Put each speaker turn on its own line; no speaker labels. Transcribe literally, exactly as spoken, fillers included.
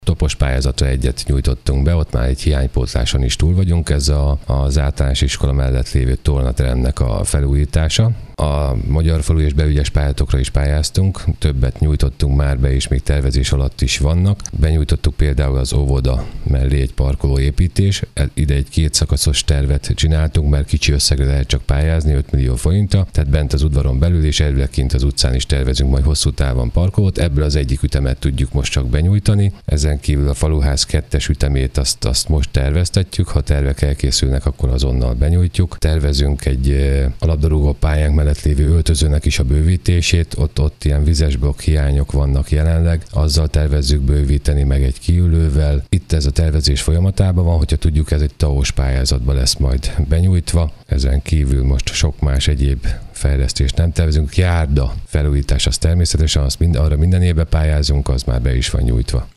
Topos pályázatra egyet nyújtottunk be, ott már egy hiánypótláson is túl vagyunk, ez a, az általános iskola mellett lévő tornateremnek a felújítása. A magyar falu és beügyes pályázatokra is pályáztunk, többet nyújtottunk már be, és még tervezés alatt is vannak. Benyújtottuk például az óvoda mellé egy parkolóépítés, ide egy két szakaszos tervet csináltunk, mert kicsi összegre lehet csak pályázni, öt millió forintra, tehát bent az udvaron belül és elvileg kint az utcán is tervezünk majd hosszú távon parkolót, ebből az egyik ütemet tudjuk most csak benyújtani. Ezen kívül a faluház kettes ütemét azt, azt most terveztetjük, ha tervek elkészülnek, akkor azonnal benyújtjuk. Tervezünk egy a labdarúgó pályánk mellett lévő öltözőnek is a bővítését, ott, ott ilyen vizes blokk hiányok vannak jelenleg, azzal tervezzük bővíteni meg egy kiülővel. Itt ez a tervezés folyamatában van, hogyha tudjuk, ez egy TAO-s pályázatban lesz majd benyújtva. Ezen kívül most sok más egyéb fejlesztést nem tervezünk. Járda felújítás, az természetesen, azt mind, arra minden évben pályázunk, az már be is van nyújtva.